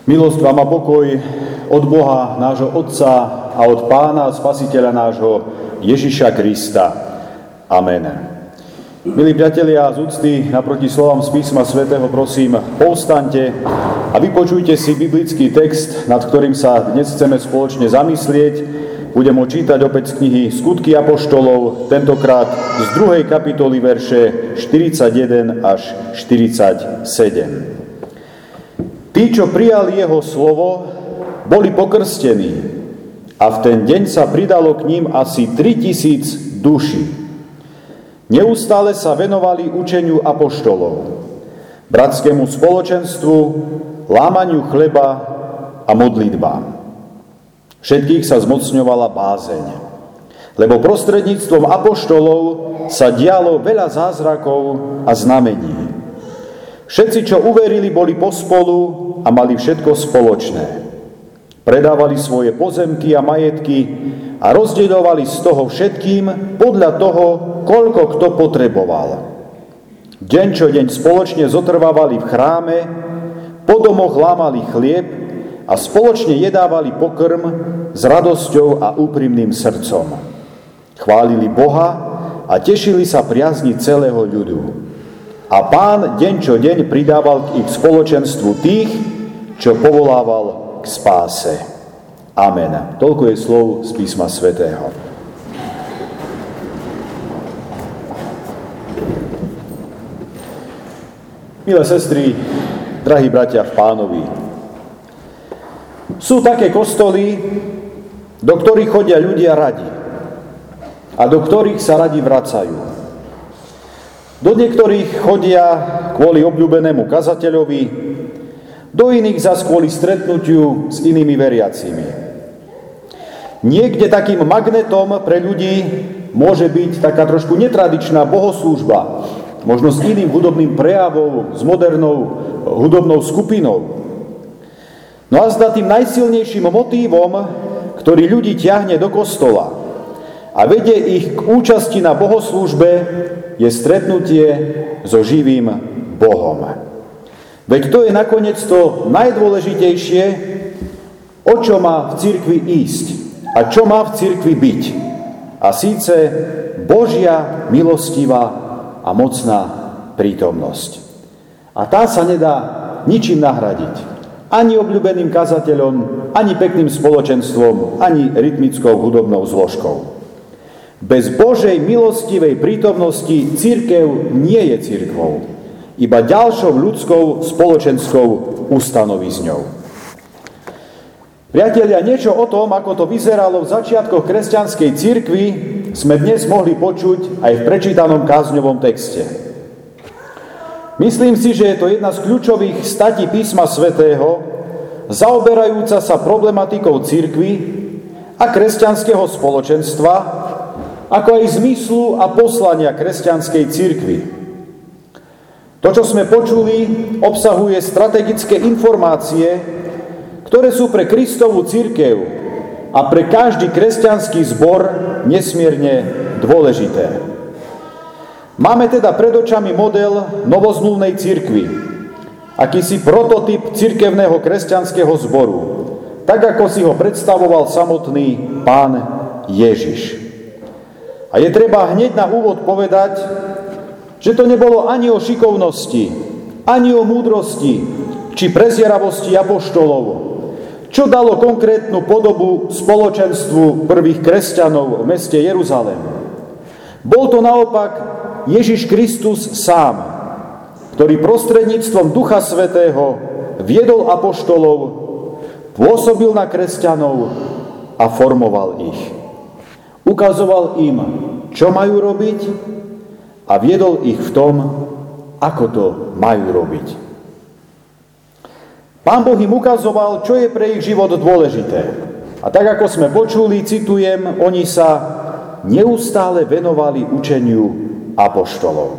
Milosť vám a pokoj od Boha, nášho Otca a od Pána a Spasiteľa nášho Ježiša Krista. Amen. Milí priatelia, z úcty naproti slovám z písma svätého prosím, povstaňte a vypočujte si biblický text, nad ktorým sa dnes chceme spoločne zamyslieť. Budem ho čítať opäť z knihy Skutky apoštolov, tentokrát z 2. kapitoly verše 41 až 47. Tí, čo prijali jeho slovo, boli pokrstení a v ten deň sa pridalo k ním asi 3000 duší. Neustále sa venovali učeniu apoštolov, bratskému spoločenstvu, lámaniu chleba a modlitbám. Všetkých sa zmocňovala bázeň, lebo prostredníctvom apoštolov sa dialo veľa zázrakov a znamení. Všetci, čo uverili, boli pospolu a mali všetko spoločné. Predávali svoje pozemky a majetky a rozdeľovali z toho všetkým podľa toho, koľko kto potreboval. Deň čo deň spoločne zotrvávali v chráme, po domoch lámali chlieb a spoločne jedávali pokrm s radosťou a úprimným srdcom. Chválili Boha a tešili sa priazni celého ľudu. A Pán deň čo deň pridával k ich spoločenstvu tých, čo povolával k spáse. Amen. Toľko je slov z písma svätého. Milé sestry, drahí bratia v Pánovi, sú také kostoly, do ktorých chodia ľudia radi a do ktorých sa radi vracajú. Do niektorých chodia kvôli obľúbenému kazateľovi, do iných zas kvôli stretnutiu s inými veriacimi. Niekde takým magnetom pre ľudí môže byť taká trošku netradičná bohoslúžba, možno s iným hudobným prejavom, s modernou hudobnou skupinou. No a zda tým najsilnejším motívom, ktorý ľudí ťahne do kostola a vedie ich k účasti na bohoslúžbe, je stretnutie so živým Bohom. Veď to je nakoniec to najdôležitejšie, o čo má v cirkvi ísť a čo má v cirkvi byť. A síce Božia milostivá a mocná prítomnosť. A tá sa nedá ničím nahradiť. Ani obľúbeným kazateľom, ani pekným spoločenstvom, ani rytmickou hudobnou zložkou. Bez Božej milostivej prítomnosti cirkev nie je cirkvou, iba ďalšou ľudskou spoločenskou ustanovizňou. Priatelia, niečo o tom, ako to vyzeralo v začiatkoch kresťanskej cirkvi, sme dnes mohli počuť aj v prečítanom kázňovom texte. Myslím si, že je to jedna z kľúčových statí písma svätého, zaoberajúca sa problematikou cirkvi a kresťanského spoločenstva, ako aj zmyslu a poslania kresťanskej cirkvi. To, čo sme počuli, obsahuje strategické informácie, ktoré sú pre Kristovú cirkev a pre každý kresťanský zbor nesmierne dôležité. Máme teda pred očami model novozmluvnej cirkvi, akýsi prototyp cirkevného kresťanského zboru, tak ako si ho predstavoval samotný Pán Ježiš. A je treba hneď na úvod povedať, že to nebolo ani o šikovnosti, ani o múdrosti, či prezieravosti apoštolov, čo dalo konkrétnu podobu spoločenstvu prvých kresťanov v meste Jeruzalém. Bol to naopak Ježiš Kristus sám, ktorý prostredníctvom Ducha Svätého viedol apoštolov, pôsobil na kresťanov a formoval ich. Ukazoval im, čo majú robiť a viedol ich v tom, ako to majú robiť. Pán Boh im ukazoval, čo je pre ich život dôležité. A tak, ako sme počuli, citujem, oni sa neustále venovali učeniu apoštolov.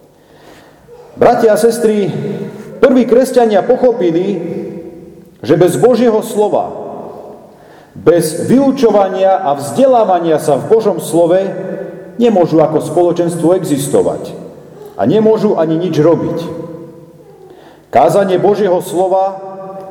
Bratia a sestry, prví kresťania pochopili, že bez Božieho slova, bez vyučovania a vzdelávania sa v Božom slove nemôžu ako spoločenstvo existovať a nemôžu ani nič robiť. Kázanie Božieho slova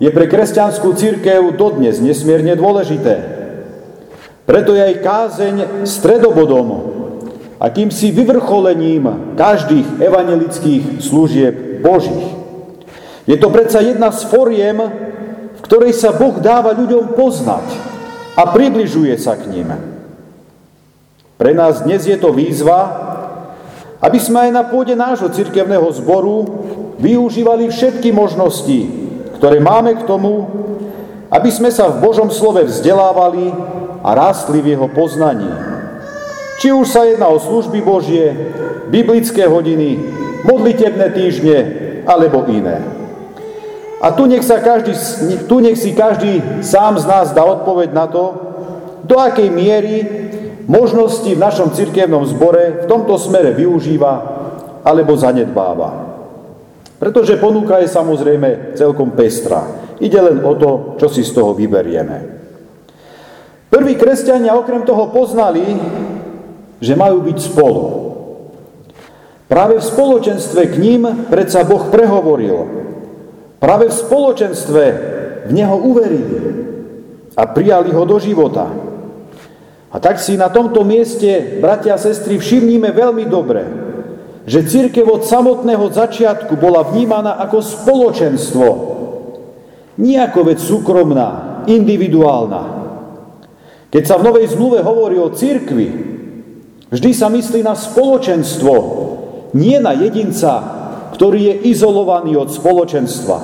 je pre kresťanskú cirkev dodnes nesmierne dôležité. Preto je aj kázeň stredobodom, akýmsi vyvrcholením každých evanjelických služieb Božích. Je to predsa jedna z foriem, v ktorej sa Boh dáva ľuďom poznať a približuje sa k ním. Pre nás dnes je to výzva, aby sme aj na pôde nášho cirkevného zboru využívali všetky možnosti, ktoré máme k tomu, aby sme sa v Božom slove vzdelávali a rástli v jeho poznaní. Či už sa jedná o služby Božie, biblické hodiny, modlitebné týždne alebo iné. A tu nech si každý sám z nás dá odpoveď na to, do akej miery možnosti v našom cirkevnom zbore v tomto smere využíva alebo zanedbáva. Pretože ponuka je samozrejme celkom pestrá. Ide len o to, čo si z toho vyberieme. Prví kresťania okrem toho poznali, že majú byť spolu. Práve v spoločenstve k ním predsa Boh prehovoril. Práve v spoločenstve v Neho uverili a prijali ho do života. A tak si na tomto mieste, bratia a sestry, všimnime veľmi dobre, že cirkev od samotného začiatku bola vnímaná ako spoločenstvo. Nie ako vec súkromná, individuálna. Keď sa v Novej zmluve hovorí o cirkvi, vždy sa myslí na spoločenstvo, nie na jedinca, ktorý je izolovaný od spoločenstva.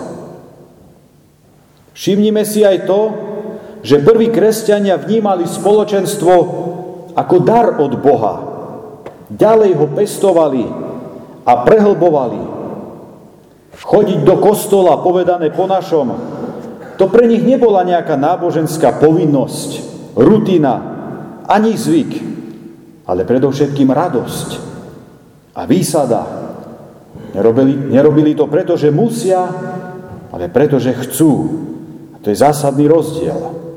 Všimnime si aj to, že prví kresťania vnímali spoločenstvo ako dar od Boha. Ďalej ho pestovali a prehlbovali. Chodiť do kostola, povedané po našom, to pre nich nebola nejaká náboženská povinnosť, rutina, ani zvyk, ale predovšetkým radosť a výsada. Nerobili to preto, že musia, ale preto, že chcú. A to je zásadný rozdiel.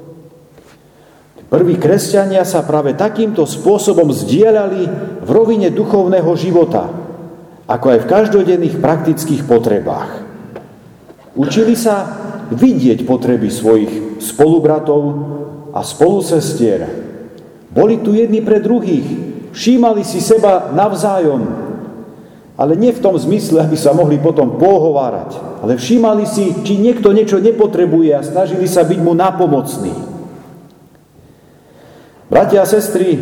Prví kresťania sa práve takýmto spôsobom zdieľali v rovine duchovného života, ako aj v každodenných praktických potrebách. Učili sa vidieť potreby svojich spolubratov a spolusestier. Boli tu jedni pre druhých, všímali si seba navzájom, ale nie v tom zmysle, aby sa mohli potom pohovárať, ale všímali si, či niekto niečo nepotrebuje a snažili sa byť mu nápomocní. Bratia a sestry,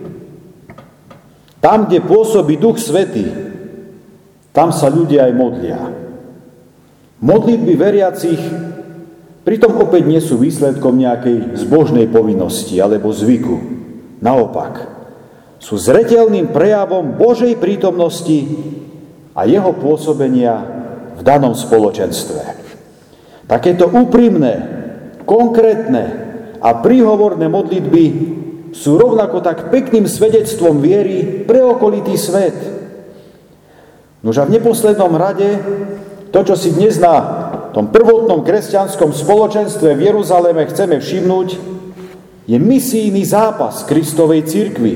tam, kde pôsobí Duch Svätý, tam sa ľudia aj modlia. Modlitby veriacich pritom opäť nie sú výsledkom nejakej zbožnej povinnosti alebo zvyku. Naopak, sú zreteľným prejavom Božej prítomnosti a jeho pôsobenia v danom spoločenstve. Takéto úprimné, konkrétne a príhovorné modlitby sú rovnako tak pekným svedectvom viery pre okolitý svet. Nože v neposlednom rade to, čo si dnes na tom prvotnom kresťanskom spoločenstve v Jeruzaleme chceme všimnúť, je misijný zápas Kristovej cirkvi.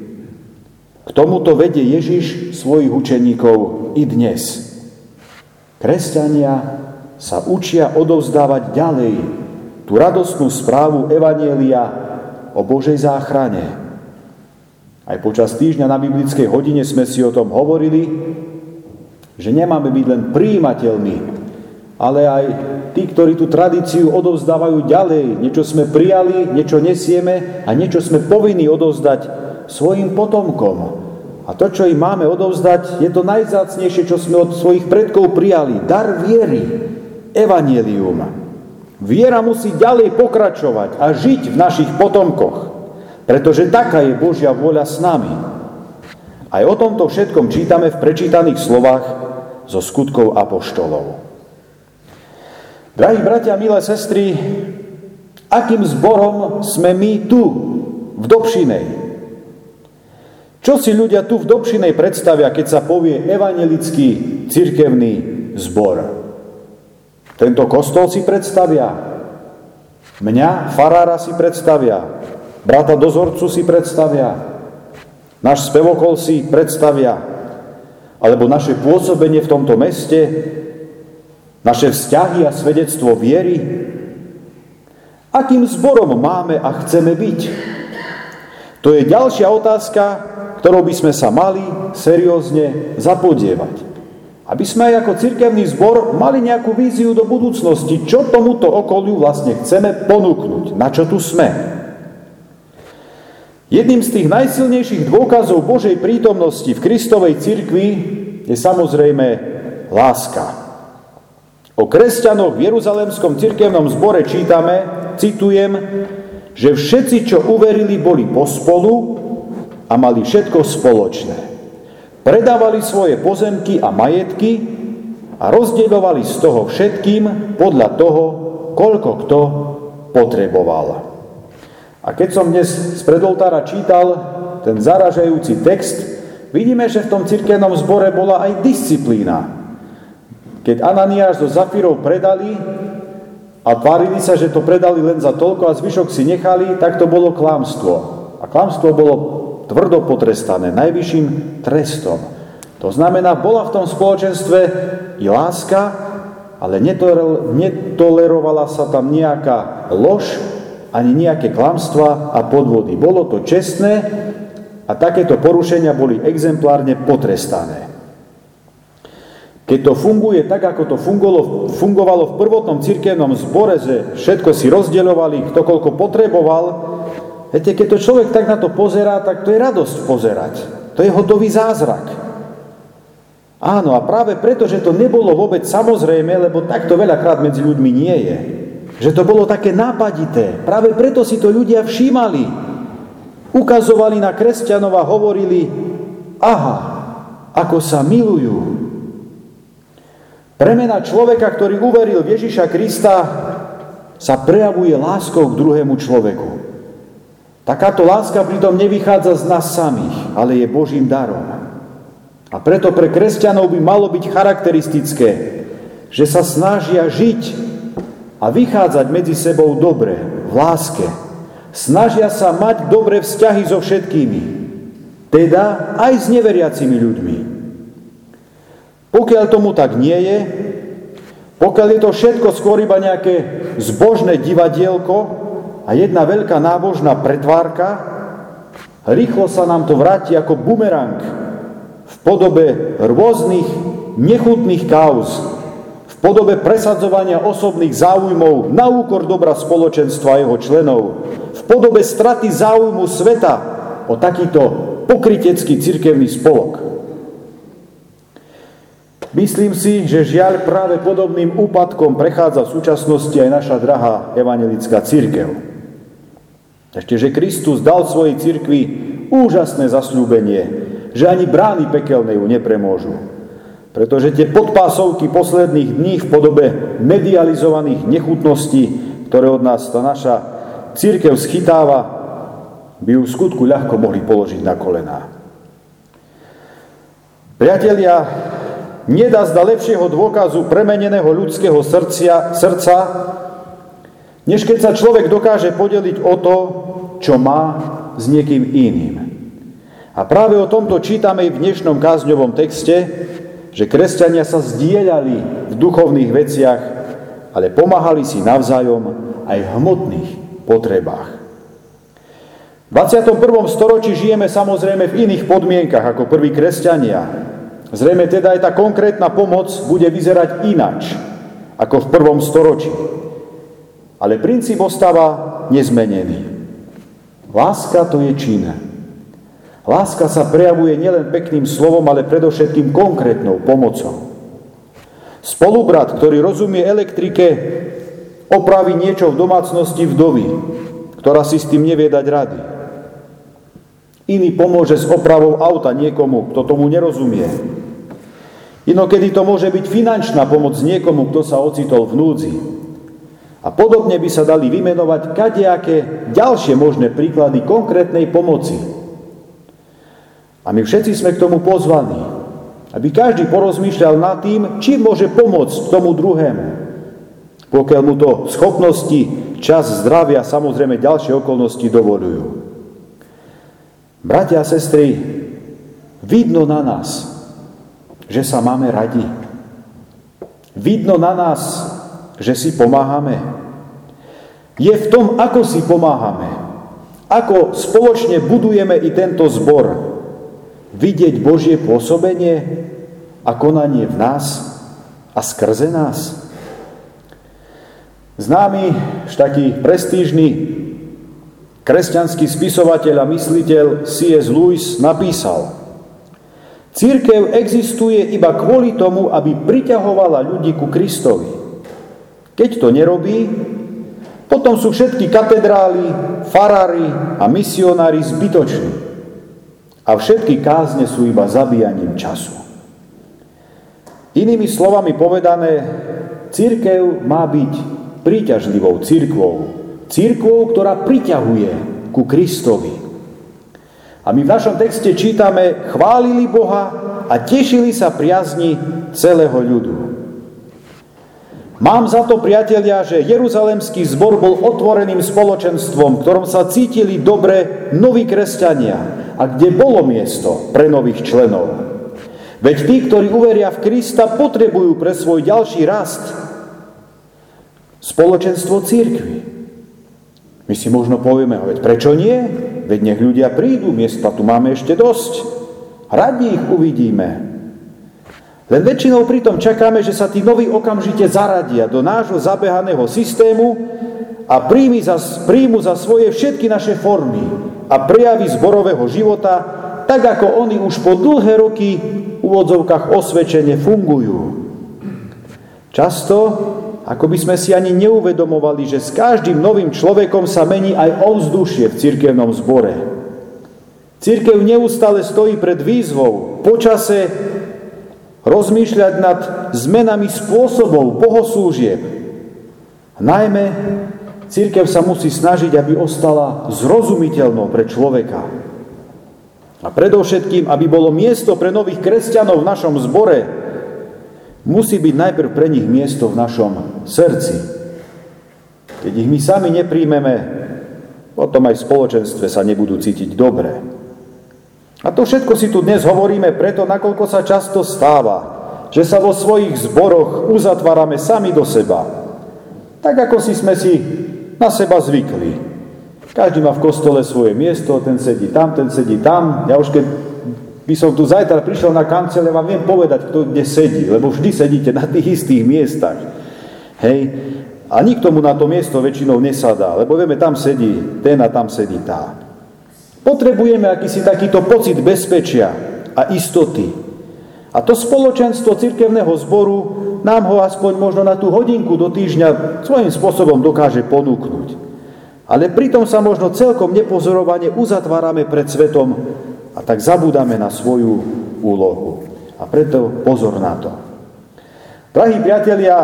K tomuto vedie Ježiš svojich učeníkov i dnes. Kresťania sa učia odovzdávať ďalej tú radostnú správu evanjelia o Božej záchrane. Aj počas týždňa na biblickej hodine sme si o tom hovorili, že nemáme byť len prijímateľmi, ale aj tí, ktorí tú tradíciu odovzdávajú ďalej. Niečo sme prijali, niečo nesieme a niečo sme povinní odovzdať svojim potomkom. A to, čo im máme odovzdať, je to najvzácnejšie, čo sme od svojich predkov prijali. Dar viery, evanjelium. Viera musí ďalej pokračovať a žiť v našich potomkoch, pretože taká je Božia vôľa s nami. Aj o tomto všetkom čítame v prečítaných slovách zo Skutkov apoštolov. Drahí bratia, milé sestry, akým zborom sme my tu, v Dobšinej? Čo si ľudia tu v Dobšinej predstavia, keď sa povie evanjelický cirkevný zbor? Tento kostol si predstavia. Mňa, farára, si predstavia. Brata dozorcu si predstavia. Náš spevokol si predstavia. Alebo naše pôsobenie v tomto meste. Naše vzťahy a svedectvo viery? Akým zborom máme a chceme byť? To je ďalšia otázka, ktorou by sme sa mali seriózne zapodievať. Aby sme aj ako cirkevný zbor mali nejakú víziu do budúcnosti, čo tomuto okoliu vlastne chceme ponúknuť, na čo tu sme. Jedným z tých najsilnejších dôkazov Božej prítomnosti v Kristovej cirkvi je samozrejme láska. O kresťanoch v Jeruzalemskom cirkevnom zbore čítame, citujem, že všetci, čo uverili, boli pospolu a mali všetko spoločné. Predávali svoje pozemky a majetky a rozdieľovali z toho všetkým podľa toho, koľko kto potreboval. A keď som dnes spred oltára čítal ten zaražajúci text, vidíme, že v tom cirkevnom zbore bola aj disciplína. Keď Ananiáš so Zafírou predali a tvárili sa, že to predali len za toľko a zvyšok si nechali, tak to bolo klamstvo. A klamstvo bolo tvrdo potrestané najvyšším trestom. To znamená, bola v tom spoločenstve i láska, ale netolerovala sa tam nejaká lož, ani nejaké klamstvá a podvody. Bolo to čestné a takéto porušenia boli exemplárne potrestané. Keď to funguje tak, ako to fungovalo v prvotnom cirkevnom zbore, že všetko si rozdeľovali, kto koľko potreboval, viete, keď to človek tak na to pozerá, tak to je radosť pozerať. To je hotový zázrak. Áno, a práve preto, že to nebolo vôbec samozrejme, lebo takto veľakrát medzi ľuďmi nie je, že to bolo také nápadité, práve preto si to ľudia všímali. Ukazovali na kresťanov a hovorili, aha, ako sa milujú. Premena človeka, ktorý uveril v Ježiša Krista, sa prejavuje láskou k druhému človeku. Takáto láska pritom nevychádza z nás samých, ale je Božím darom. A preto pre kresťanov by malo byť charakteristické, že sa snažia žiť a vychádzať medzi sebou dobre, v láske. Snažia sa mať dobré vzťahy so všetkými, teda aj s neveriacimi ľuďmi. Pokiaľ tomu tak nie je, pokiaľ je to všetko skôr iba nejaké zbožné divadielko a jedna veľká nábožná pretvárka, rýchlo sa nám to vráti ako bumerang v podobe rôznych nechutných kauz, v podobe presadzovania osobných záujmov na úkor dobra spoločenstva a jeho členov, v podobe straty záujmu sveta o takýto pokrytecký cirkevný spolok. Myslím si, že žiaľ práve podobným úpadkom prechádza v súčasnosti aj naša drahá evanjelická cirkev. Ešte, že Kristus dal svojej cirkvi úžasné zasľúbenie, že ani brány pekelné ju nepremôžu. Pretože tie podpásovky posledných dní v podobe medializovaných nechutností, ktoré od nás tá naša cirkev schytáva, by ju v skutku ľahko mohli položiť na kolená. Priatelia, nedá zda lepšieho dôkazu premeneného ľudského srdca, než keď sa človek dokáže podeliť o to, čo má s niekým iným. A práve o tomto čítame v dnešnom kázňovom texte, že kresťania sa zdieľali v duchovných veciach, ale pomáhali si navzájom aj v hmotných potrebách. V 21. storočí žijeme samozrejme v iných podmienkach ako prví kresťania. Zrejme teda aj tá konkrétna pomoc bude vyzerať inač ako v prvom storočí. Ale princíp ostáva nezmenený. Láska to je čin. Láska sa prejavuje nielen pekným slovom, ale predovšetkým konkrétnou pomocou. Spolubrat, ktorý rozumie elektrike, opraví niečo v domácnosti vdovy, ktorá si s tým nevie dať rady. Iný pomôže s opravou auta niekomu, kto tomu nerozumie. Inokedy to môže byť finančná pomoc niekomu, kto sa ocitol v núdzi. A podobne by sa dali vymenovať kadejaké ďalšie možné príklady konkrétnej pomoci. A my všetci sme k tomu pozvaní, aby každý porozmýšľal nad tým, čím môže pomôcť tomu druhému. Pokiaľ mu to schopnosti, čas, zdravia, samozrejme ďalšie okolnosti dovolujú. Bratia a sestry, vidno na nás, že sa máme radi. Vidno na nás, že si pomáhame? Je v tom, ako si pomáhame, ako spoločne budujeme i tento zbor, vidieť Božie pôsobenie a konanie v nás a skrze nás? Známy, taký prestížny kresťanský spisovateľ a mysliteľ C.S. Lewis napísal: cirkev existuje iba kvôli tomu, aby priťahovala ľudí ku Kristovi. Keď to nerobí, potom sú všetky katedrály, farári a misionári zbytoční. A všetky kázne sú iba zabíjaním času. Inými slovami povedané, cirkev má byť príťažlivou cirkvou. Cirkvou, ktorá priťahuje ku Kristovi. A my v našom texte čítame: chválili Boha a tešili sa priazni celého ľudu. Mám za to, priatelia, že Jeruzalemský zbor bol otvoreným spoločenstvom, v ktorom sa cítili dobre noví kresťania a kde bolo miesto pre nových členov. Veď tí, ktorí uveria v Krista, potrebujú pre svoj ďalší rast spoločenstvo cirkvi. My si možno povieme: veď prečo nie? Veď nech ľudia prídu, miesta tu máme ešte dosť. Radi ich uvidíme. Len väčšinou pritom čakáme, že sa tí noví okamžite zaradia do nášho zabehaného systému a príjmu za svoje všetky naše formy a prejavy zborového života, tak ako oni už po dlhé roky v úvodzovkách osvedčene fungujú. Často, ako by sme si ani neuvedomovali, že s každým novým človekom sa mení aj ovzdušie v cirkevnom zbore. Cirkev neustále stojí pred výzvou počase rozmýšľať nad zmenami spôsobov bohoslúžieb. Najmä cirkev sa musí snažiť, aby ostala zrozumiteľnou pre človeka. A predovšetkým, aby bolo miesto pre nových kresťanov v našom zbore, musí byť najprv pre nich miesto v našom srdci. Keď ich my sami nepríjmeme, potom aj v spoločenstve sa nebudú cítiť dobre. A to všetko si tu dnes hovoríme preto, nakoľko sa často stáva, že sa vo svojich zboroch uzatvárame sami do seba. Tak ako sme si na seba zvykli. Každý má v kostole svoje miesto, ten sedí tam. Ja už keď by som tu zajtra prišiel na kanceláriu, vám viem povedať, kto kde sedí, lebo vždy sedíte na tých istých miestach. Hej. A nikto mu na to miesto väčšinou nesadá, lebo vieme, tam sedí ten a tam sedí tá. Potrebujeme akýsi takýto pocit bezpečia a istoty. A to spoločenstvo cirkevného zboru nám ho aspoň možno na tú hodinku do týždňa svojím spôsobom dokáže ponúknuť. Ale pritom sa možno celkom nepozorovane uzatvárame pred svetom a tak zabúdame na svoju úlohu. A preto pozor na to. Drahí priatelia,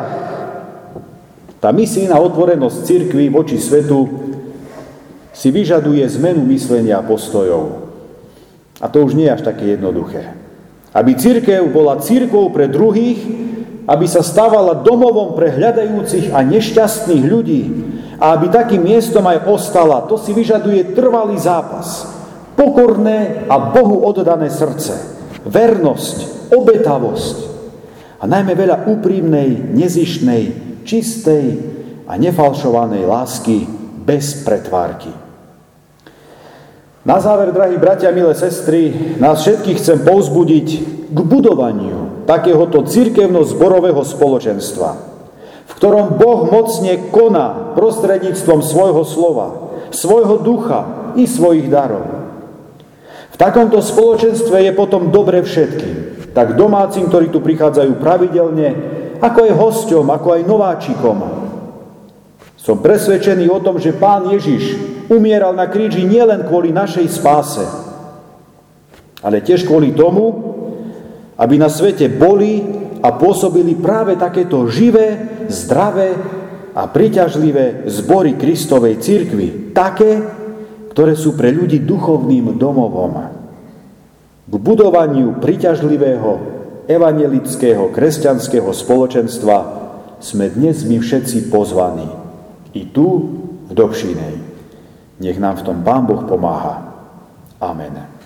tá misijná otvorenosť cirkvi voči svetu si vyžaduje zmenu myslenia a postojov. A to už nie je až také jednoduché. Aby cirkev bola cirkvou pre druhých, aby sa stávala domovom pre hľadajúcich a nešťastných ľudí a aby takým miestom aj ostala, to si vyžaduje trvalý zápas, pokorné a Bohu oddané srdce, vernosť, obetavosť a najmä veľa úprimnej, nezištnej, čistej a nefalšovanej lásky bez pretvárky. Na záver, drahí bratia, milé sestry, nás všetkých chcem povzbudiť k budovaniu takéhoto cirkevno-zborového spoločenstva, v ktorom Boh mocne koná prostredníctvom svojho slova, svojho ducha i svojich darov. V takomto spoločenstve je potom dobre všetkým, tak domácim, ktorí tu prichádzajú pravidelne, ako aj hosťom, ako aj nováčikom. Som presvedčený o tom, že Pán Ježiš umieral na kríži nielen kvôli našej spáse, ale tiež kvôli tomu, aby na svete boli a pôsobili práve takéto živé, zdravé a priťažlivé zbory Kristovej cirkvi. Také, ktoré sú pre ľudí duchovným domovom. K budovaniu priťažlivého, evanjelického, kresťanského spoločenstva sme dnes my všetci pozvaní. I tu, v Dobšinej. Nech nám v tom Pán Boh pomáha. Amen.